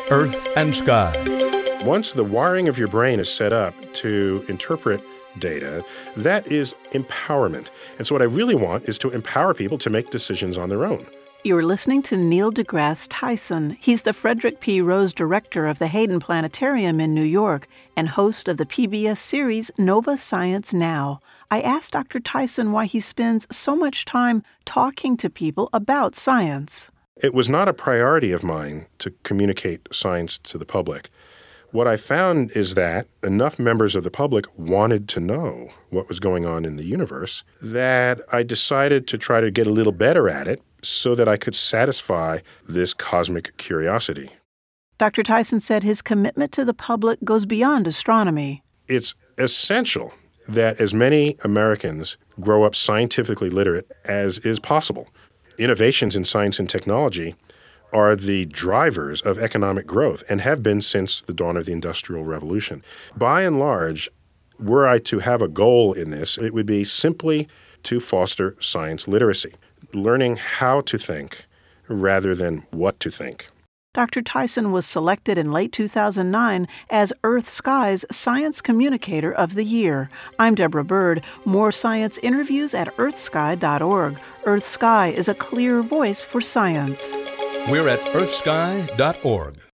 Earth and Sky. Once the wiring of your brain is set up to interpret data, that is empowerment. And so what I really want is to empower people to make decisions on their own. You're listening to Neil deGrasse Tyson. He's the Frederick P. Rose Director of the Hayden Planetarium in New York and host of the PBS series Nova Science Now. I asked Dr. Tyson why he spends so much time talking to people about science. It was not a priority of mine to communicate science to the public. What I found is that enough members of the public wanted to know what was going on in the universe that I decided to try to get a little better at it so that I could satisfy this cosmic curiosity. Dr. Tyson said his commitment to the public goes beyond astronomy. It's essential that as many Americans grow up scientifically literate as is possible. Innovations in science and technology are the drivers of economic growth and have been since the dawn of the Industrial Revolution. By and large, were I to have a goal in this, it would be simply to foster science literacy, learning how to think rather than what to think. Dr. Tyson was selected in late 2009 as EarthSky's Science Communicator of the Year. I'm Deborah Bird. More science interviews at earthsky.org. EarthSky is a clear voice for science. We're at earthsky.org.